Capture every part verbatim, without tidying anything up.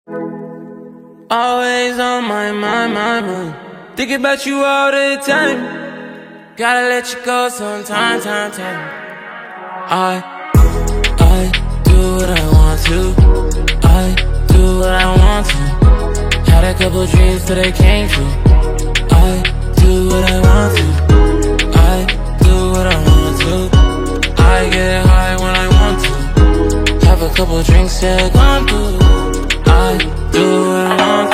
Always on my mind, my mind. Thinking about you all the time. Gotta let you go sometime, time, time. I, I do what I want to. I do what I want to. Had a couple dreams till they came true. I do what I want to. I do what I want to. I get high when I want to. Have a couple drinks, yeah, gone through. I do what I want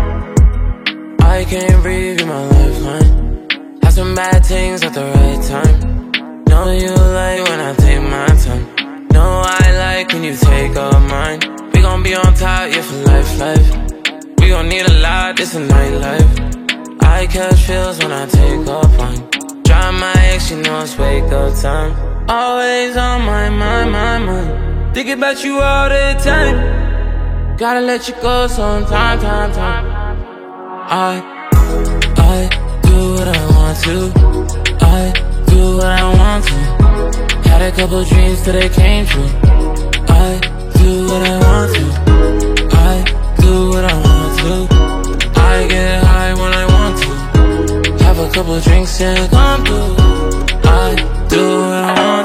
to. I can't breathe in my lifeline. Have some bad things at the right time. Know you like when I take my time. Know I like when you take all mine. We gon' be on top, yeah, for life, life. We gon' need a lot, this a nightlife. I catch feels when I take off line. Drive my ex, you know it's wake up time. Always on my mind, my mind. Thinking about you all the time. Gotta let you go sometime, time, time. I, I do what I want to. I do what I want to. Had a couple dreams till they came true. I do what I want to. I do what I want to. I get high when I want to. Have a couple drinks and come through. I do what I want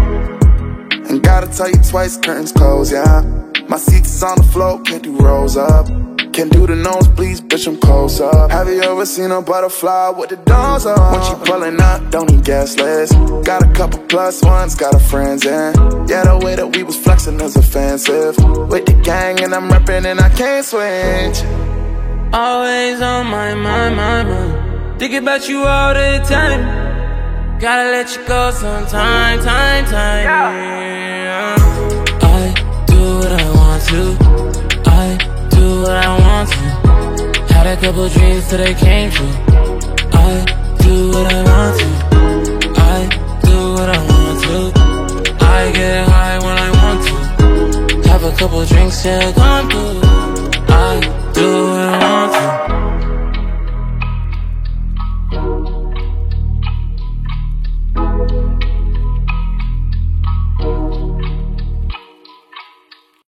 to. Ain't gotta tell you twice, curtains close, yeah. My seats is on the floor, can't do rolls up. Can't do the nosebleeds, bitch, I'm close up. Have you ever seen a butterfly with the doors up? When she pulling up, don't need gas list. Got a couple plus ones, got her friends in. Yeah, the way that we was flexing is offensive. With the gang and I'm reppin' and I can't switch. Always on my mind, my mind. Thinking about you all the time. Gotta let you go sometime, time, time. Yeah. I do what I want to. I do what I want to. Had a couple dreams till they came true. I do what I want to. I do what I want to. I get high when I want to. Have a couple drinks, yeah, gone through.